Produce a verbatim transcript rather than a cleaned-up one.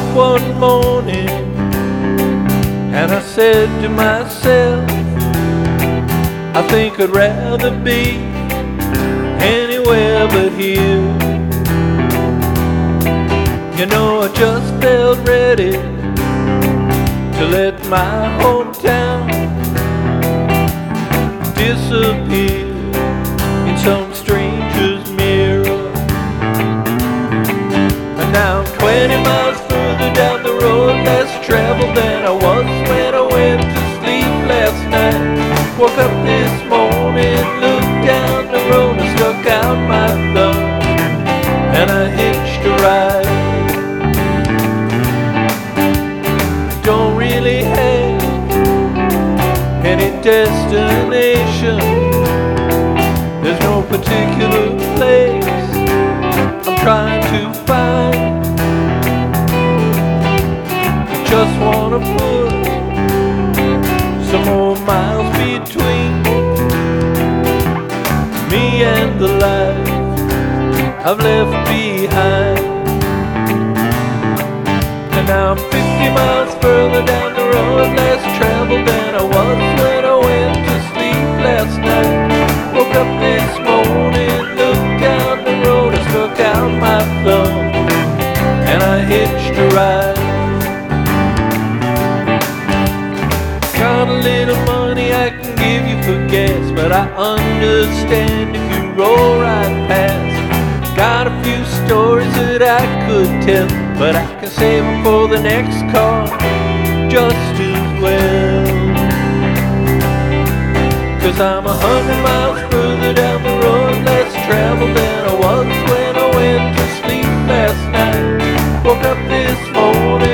one morning and I said to myself, I think I'd rather be anywhere but here. You know, I just felt ready to let my hometown disappear in some stranger's mirror. And now I'm twenty miles further down the road, less traveled than I was when I went to sleep last night. Woke up this morning, looked down the road and stuck out my thumb, and I hitched a ride. Don't really have any destination, there's no particular place I'm trying to find. I just wanna put some more miles between me and the life I've left behind. And now I'm fifty miles further down the road, less traveled than I was when I went to sleep last night. Woke up this morning, looked down the road and stuck out my thumb, and I hitched a ride. Got a little money I can give you for gas, but I understand if you roll right past. Got a few stories that I could tell, but I can save them for the next car just as well. Cause I'm a hundred miles further down the road, less traveled than I was when I went to sleep last night. Woke up this morning